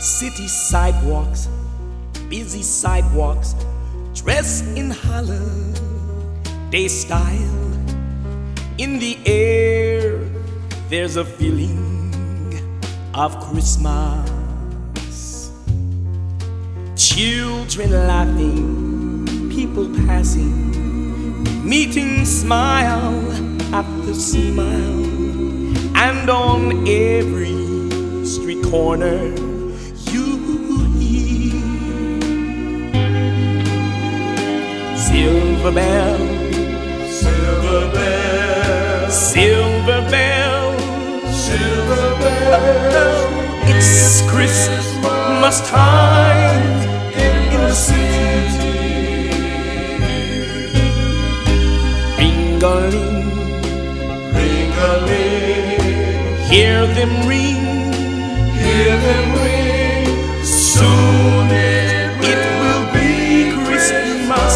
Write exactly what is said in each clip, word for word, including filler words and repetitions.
City sidewalks, busy sidewalks, dressed in holiday style. In the air, there's a feeling of Christmas. Children laughing, people passing, meeting smile after smile, and on every street corner you hear silver bells, Silver bells, silver bells, silver bells. It's Christmas time in the city. Ring-a-ling, Ring-a-ling, hear them ring. hear them ring. Soon it It will be Christmas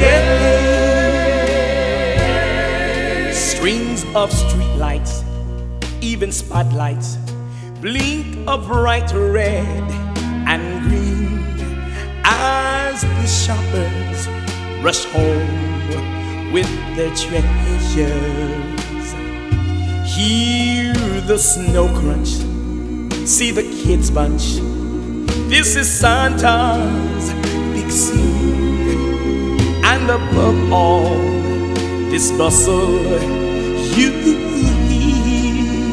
Day. Strings of streetlights, even spotlights, blink of bright red and green as the shoppers rush home with their treasures. Hear the snow crunch, see the kids bunch. This is Santa's big scene, and above all this bustle, you hear.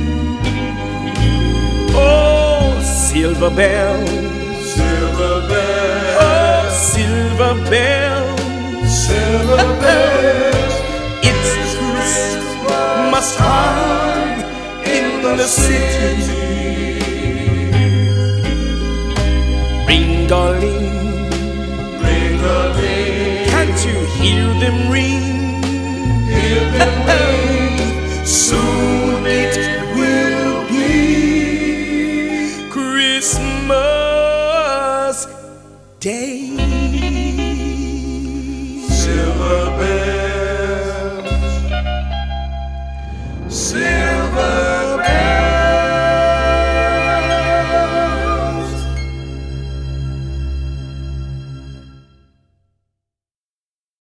Oh, silver bells, silver bells, oh, silver bells, silver bells. it's Christmas time in the city. Ring-a-ling, Ring-a-ling, can't you hear them ring? hear them ring.